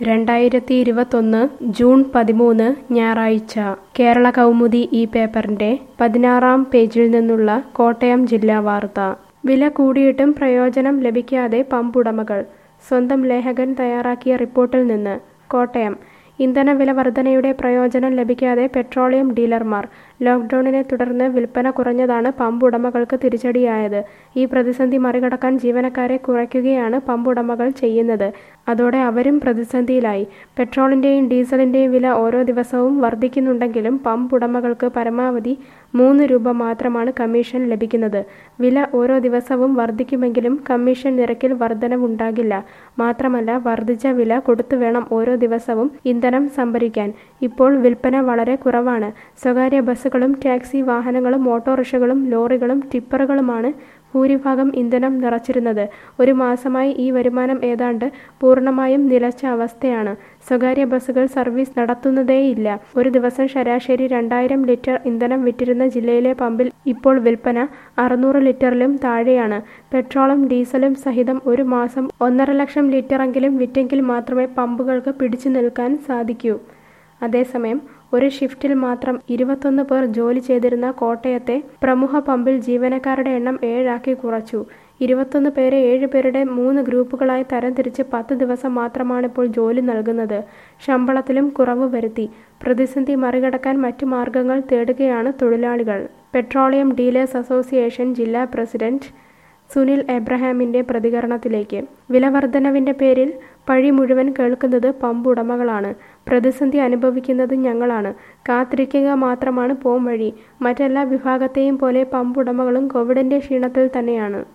2021 June 13 ഞായറാഴ്ച കേരള കൗമുദി ഈ പേപ്പറിന്റെ 16-ാം പേജിൽ നിന്നുള്ള കോട്ടയം ജില്ലാ വാർത്ത. വില കൂടിയിട്ടും പ്രയോജനം ലഭിക്കാതെ പമ്പുടമകൾ. സ്വന്തം ലേഖകൻ തയ്യാറാക്കിയ റിപ്പോർട്ടിൽ നിന്ന്. കോട്ടയം. ഇന്ധനവില വർധനയുടെ പ്രയോജനം ലഭിക്കാതെ പെട്രോളിയം ഡീലർമാർ. ലോക്ക്ഡൌണിനെ തുടർന്ന് വിൽപ്പന കുറഞ്ഞതാണ് പമ്പുടമകൾക്ക് തിരിച്ചടിയായത്. ഈ പ്രതിസന്ധി മറികടക്കാൻ ജീവനക്കാരെ കുറയ്ക്കുകയാണ് പമ്പുടമകൾ ചെയ്യുന്നത്. അതോടെ അവരും പ്രതിസന്ധിയിലായി. പെട്രോളിന്റെയും ഡീസലിന്റെയും വില ഓരോ ദിവസവും വർദ്ധിക്കുന്നുണ്ടെങ്കിലും പമ്പുടമകൾക്ക് പരമാവധി 3 രൂപ മാത്രമാണ് കമ്മീഷൻ ലഭിക്കുന്നത്. വില ഓരോ ദിവസവും വർദ്ധിക്കുമെങ്കിലും കമ്മീഷൻ നിരക്കിൽ വർധനവുണ്ടാകില്ല. മാത്രമല്ല, വർദ്ധിച്ച വില കൊടുത്തു വേണം ഓരോ ദിവസവും ഇന്ധനം സംഭരിക്കാൻ. ഇപ്പോൾ വിൽപ്പന വളരെ കുറവാണ്. സ്വകാര്യ ബസ്സുകളും ടാക്സി വാഹനങ്ങളും ഓട്ടോറിക്ഷകളും ലോറികളും ടിപ്പറുകളുമാണ് ഭൂരിഭാഗം ഇന്ധനം നിറച്ചിരുന്നത്. ഒരു മാസമായി ഈ വരുമാനം ഏതാണ്ട് പൂർണ്ണമായും നിലച്ച അവസ്ഥയാണ്. സ്വകാര്യ ബസ്സുകൾ സർവീസ് നടത്തുന്നതേയില്ല. ഒരു ദിവസം ശരാശരി 2000 ലിറ്റർ ഇന്ധനം വിറ്റിരുന്ന ജില്ലയിലെ പമ്പിൽ ഇപ്പോൾ വിൽപ്പന 600 ലിറ്ററിലും താഴെയാണ്. പെട്രോളും ഡീസലും സഹിതം ഒരു മാസം 1.5 ലക്ഷം ലിറ്ററെങ്കിലും വിറ്റെങ്കിൽ മാത്രമേ പമ്പുകൾക്ക് പിടിച്ചു നിൽക്കാൻ സാധിക്കൂ. അതേസമയം ഒരു ഷിഫ്റ്റിൽ മാത്രം 21 പേർ ജോലി ചെയ്തിരുന്ന കോട്ടയത്തെ പ്രമുഖ പമ്പിൽ ജീവനക്കാരുടെ എണ്ണം 7 ആക്കി കുറച്ചു. 21 പേരെ 7 പേരുടെ 3 ഗ്രൂപ്പുകളായി തരംതിരിച്ച് 10 ദിവസം മാത്രമാണിപ്പോൾ ജോലി നൽകുന്നത്. ശമ്പളത്തിലും കുറവ് വരുത്തി. പ്രതിസന്ധി മറികടക്കാൻ മറ്റു മാർഗങ്ങൾ തേടുകയാണ് തൊഴിലാളികൾ. പെട്രോളിയം ഡീലേഴ്സ് അസോസിയേഷൻ ജില്ലാ പ്രസിഡന്റ് സുനിൽ എബ്രഹാമിന്റെ പ്രതികരണത്തിലേക്ക്. വിലവർധനവിന്റെ പേരിൽ പഴി മുഴുവൻ കേൾക്കുന്നത് പമ്പുടമകളാണ്. പ്രതിസന്ധി അനുഭവിക്കുന്നത് ഞങ്ങളാണ്. കാത്തിരിക്കുക മാത്രമാണ് പോംവഴി. മറ്റെല്ലാ വിഭാഗത്തെയും പോലെ പമ്പുടമകളും കോവിഡിന്റെ ക്ഷീണത്തിൽ തന്നെയാണ്.